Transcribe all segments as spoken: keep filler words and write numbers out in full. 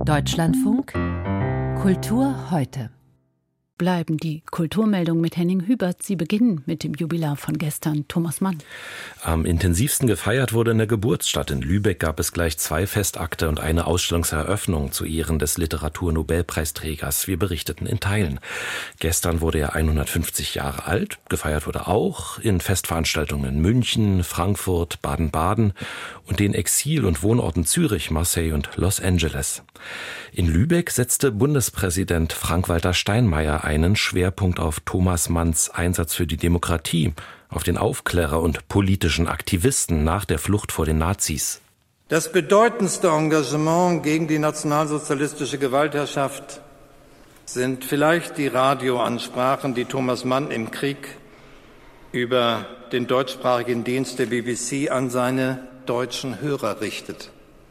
Deutschlandfunk Kultur heute. Bleiben die Kulturmeldungen mit Henning Hübert. Sie beginnen mit dem Jubilar von gestern, Thomas Mann. Am intensivsten gefeiert wurde in der Geburtsstadt. In Lübeck gab es gleich zwei Festakte und eine Ausstellungseröffnung zu Ehren des Literaturnobelpreisträgers. Wir berichteten in Teilen. Gestern wurde er hundertfünfzig Jahre alt. Gefeiert wurde auch in Festveranstaltungen in München, Frankfurt, Baden-Baden und den Exil- und Wohnorten Zürich, Marseille und Los Angeles. In Lübeck setzte Bundespräsident Frank-Walter Steinmeier einen Schwerpunkt auf Thomas Manns Einsatz für die Demokratie, auf den Aufklärer und politischen Aktivisten nach der Flucht vor den Nazis. Das bedeutendste Engagement gegen die nationalsozialistische Gewaltherrschaft sind vielleicht die Radioansprachen, die Thomas Mann im Krieg über den deutschsprachigen Dienst der B B C an seine deutschen Hörer richtet.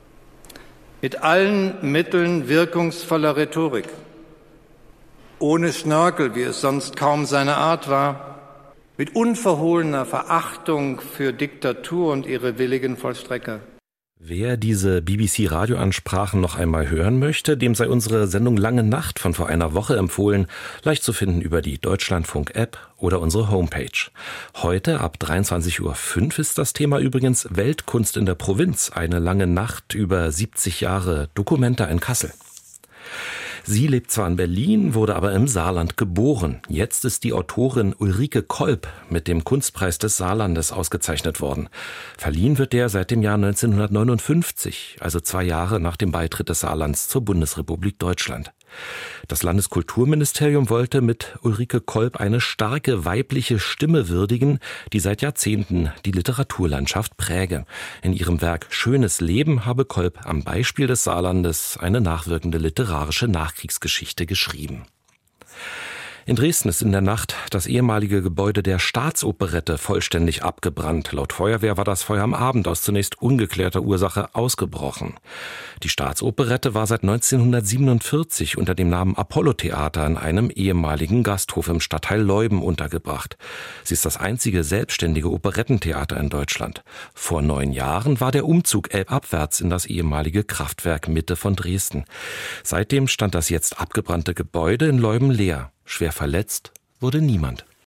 Mit allen Mitteln wirkungsvoller Rhetorik, ohne Schnörkel, wie es sonst kaum seine Art war, mit unverhohlener Verachtung für Diktatur und ihre willigen Vollstrecker. Wer diese B B C-Radioansprachen noch einmal hören möchte, dem sei unsere Sendung Lange Nacht von vor einer Woche empfohlen, leicht zu finden über die Deutschlandfunk-App oder unsere Homepage. Heute ab dreiundzwanzig Uhr fünf ist das Thema übrigens Weltkunst in der Provinz, eine lange Nacht über siebzig Jahre Documenta in Kassel. Sie lebt zwar in Berlin, wurde aber im Saarland geboren. Jetzt ist die Autorin Ulrike Kolb mit dem Kunstpreis des Saarlandes ausgezeichnet worden. Verliehen wird der seit dem Jahr neunzehnhundertneunundfünfzig, also zwei Jahre nach dem Beitritt des Saarlands zur Bundesrepublik Deutschland. Das Landeskulturministerium wollte mit Ulrike Kolb eine starke weibliche Stimme würdigen, die seit Jahrzehnten die Literaturlandschaft präge. In ihrem Werk Schönes Leben habe Kolb am Beispiel des Saarlandes eine nachwirkende literarische Nachkriegsgeschichte geschrieben. In Dresden ist in der Nacht das ehemalige Gebäude der Staatsoperette vollständig abgebrannt. Laut Feuerwehr war das Feuer am Abend aus zunächst ungeklärter Ursache ausgebrochen. Die Staatsoperette war seit neunzehnhundertsiebenundvierzig unter dem Namen Apollo-Theater in einem ehemaligen Gasthof im Stadtteil Leuben untergebracht. Sie ist das einzige selbstständige Operettentheater in Deutschland. Vor neun Jahren war der Umzug elbabwärts in das ehemalige Kraftwerk Mitte von Dresden. Seitdem stand das jetzt abgebrannte Gebäude in Leuben leer. Schwer verletzt wurde niemand.